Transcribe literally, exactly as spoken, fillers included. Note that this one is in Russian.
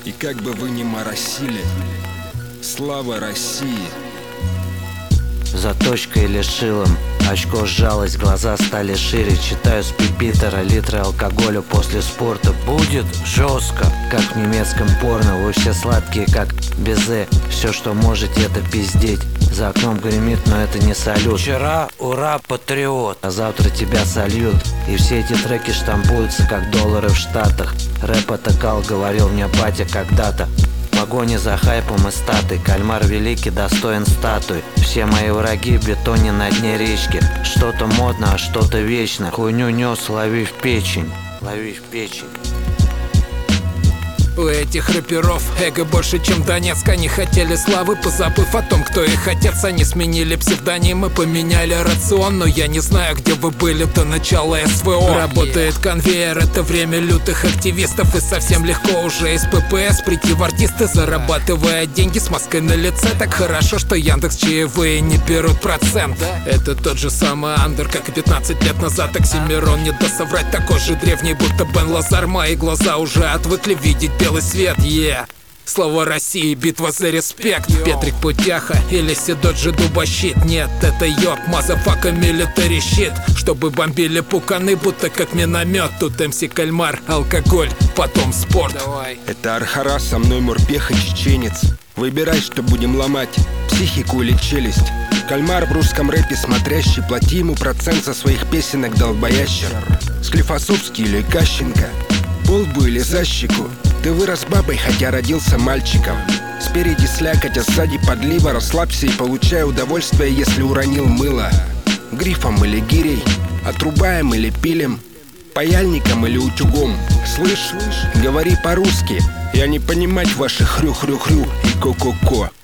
И как бы вы ни моросили, слава России. За точкой или шилом очко сжалось, глаза стали шире. Читаю с пипитера литры алкоголя после спорта. Будет жестко, как в немецком порно. Вы все сладкие, как безе. Все, что можете, это пиздеть. За окном гремит, но это не салют. Вчера ура, патриот, а завтра тебя сольют. И все эти треки штампуются, как доллары в Штатах. Рэп атакал, говорил мне батя когда-то. В погоне за хайпом и статой. Кальмар великий, достоин статуи. Все мои враги в бетоне на дне речки. Что-то модно, а что-то вечно. Хуйню нес, лови в печень. Лови в печень. У этих рэперов эго больше, чем Донецк. Они хотели славы, позабыв о том, кто их отец. Они сменили псевдонимы, поменяли рацион. Но я не знаю, где вы были до начала СВО. Работает конвейер, это время лютых активистов. И совсем легко уже из ППС прийти в артисты, зарабатывая деньги с маской на лице. Так хорошо, что Яндекс чаевые не берут процент. Это тот же самый андер, как и пятнадцать лет назад. Оксимирон, не даст соврать, такой же древний, будто Бен Лазар. Мои глаза уже отвыкли видеть белый свет, yeah. Слава России, битва за респект. Петрик Путяха или Сидоджи Дубощит. Нет, это йорк, мазафака, милитари щит. Чтобы бомбили пуканы, будто как миномет. Тут МС Кальмар, алкоголь, потом спорт. Давай. Это Архара, со мной морпех и чеченец. Выбирай, что будем ломать, психику или челюсть. Кальмар в русском рэпе смотрящий, плати ему процент со своих песенок, долбоящер. Склифосовский или Кащенко, полбу или за щеку. Ты вырос бабой, хотя родился мальчиком. Спереди слякоть, а сзади подлива. Расслабься и получай удовольствие, если уронил мыло. Грифом или гирей, отрубаем или пилим, паяльником или утюгом. Слышь, говори по-русски, я не понимать ваши хрю-хрю-хрю и ко-ко-ко.